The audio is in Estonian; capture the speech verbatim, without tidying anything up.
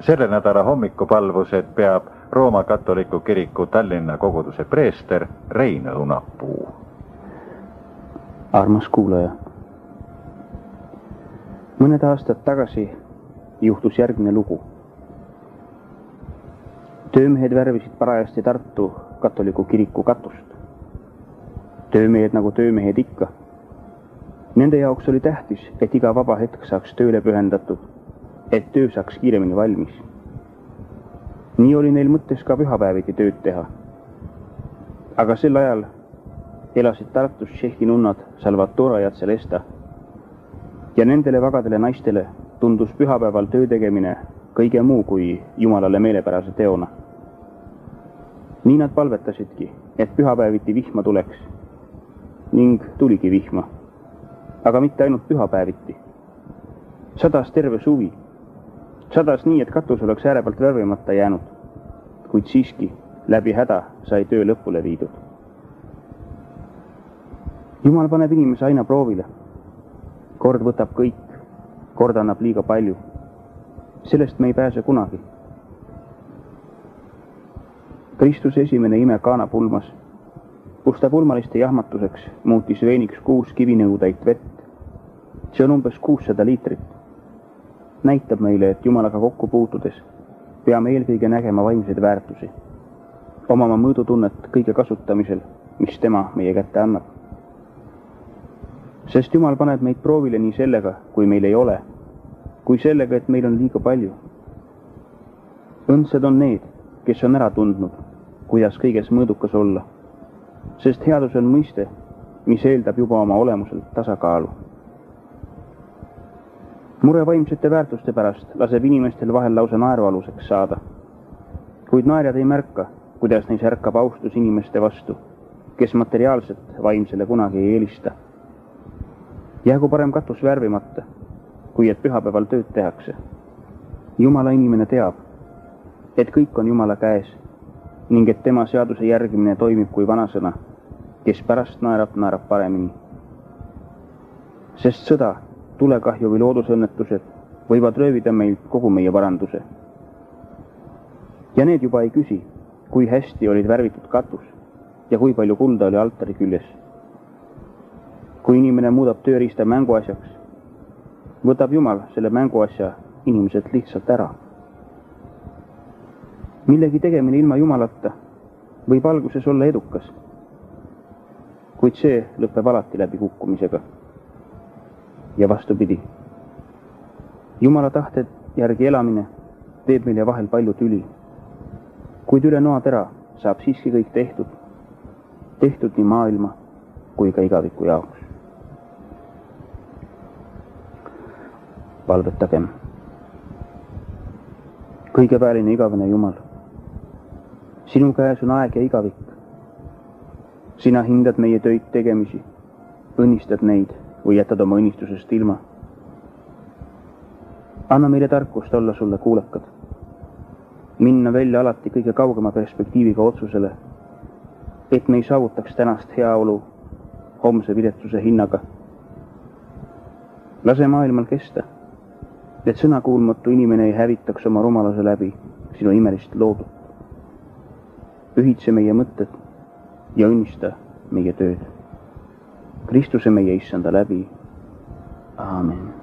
Selle nädala hommikupalvused peab Rooma katoliku kiriku Tallinna koguduse preester Rein Õunapuu. Armas kuulaja. Mõned aastad tagasi juhtus järgmine lugu. Töömehed värvisid parajasti Tartu katoliku kiriku katust. Töömehed nagu töömehed ikka. Nende jaoks oli tähtis, et iga vaba hetk saaks tööle pühendatud, et töö saaks kiiremini valmis. Nii oli neil mõttes ka pühapäeviti tööd teha. Aga sel ajal elasid Tartus Tšehhi nunnad Salvatore ja Celesta ja nendele vagadele naistele tundus pühapäeval töö tegemine kõige muu kui Jumalale meelepärase teona. Nii nad palvetasidki, et pühapäeviti vihma tuleks. Ning tuligi vihma. Aga mitte ainult pühapäeviti. Sadas terve suvi. Sadas nii, et katus oleks äärepealt värvimata jäänud, kuid siiski läbi häda sai töö lõpule viidud. Jumal paneb inimese aina proovile. Kord võtab kõik, kord annab liiga palju. Sellest me ei pääse kunagi. Kristuse esimene ime Kaana pulmas, kus ta pulmaliste jahmatuseks muutis veiniks kuus kivinõutäit vett. See on umbes kuussada liitrit. Näitab meile, et Jumalaga kokku puutudes peame eelkõige nägema vaimseid väärtusi, omama mõõdutunnet kõige kasutamisel, mis tema meie kätte annab. Sest Jumal paneb meid proovile nii sellega, kui meil ei ole, kui sellega, et meil on liiga palju. Õndsad on need, kes on ära tundnud, kuidas kõiges mõõdukas olla, sest headus on mõiste, mis eeldab juba oma olemuselt tasakaalu. Mure vaimsete väärtuste pärast laseb inimestel vahel lausa naerualuseks saada, kuid naerjad ei märka, kuidas neis ärkab austus inimeste vastu, kes materiaalset vaimsele kunagi ei eelista. Jäägu parem katus värvimata, kui et pühapäeval tööd tehakse. Jumala inimene teab, et kõik on Jumala käes ning et tema seaduse järgimine toimib kui vanasõna, kes pärast naerab, naerab paremini. Sest sõda, tulekahju või loodusõnnetused võivad röövida meilt kogu meie varanduse. Ja need juba ei küsi, kui hästi olid värvitud katus ja kui palju kulda oli altari küljes. Kui inimene muudab tööriista mänguasjaks, võtab Jumal selle mänguasja inimeselt lihtsalt ära. Millegi tegemine ilma Jumalata võib alguses olla edukas, kuid see lõpeb alati läbi kukkumisega. Ja vastupidi. Jumala tahte järgi elamine teeb meile vahel palju tüli, kuid üle noatera saab siiski kõik tehtud, tehtud nii maailma kui ka igaviku jaoks. Palvetagem. Kõigepealine igavene Jumal, sinu käes on aeg ja igavik. Sina hindad meie töid tegemisi, õnnistad neid või jätad oma õnnistusest ilma. Anna meile tarkust olla sulle kuulekad. Minna välja alati kõige kaugema perspektiiviga otsusele, et me ei saavutaks tänast heaolu homse viletsuse hinnaga. Lase maailmal kesta, et sõnakuulmatu inimene ei hävitaks oma rumaluse läbi sinu imelist loodut. Ühitse meie mõtted ja õnnista meie tööd. Kristuse meie issanda läbi. Aamen.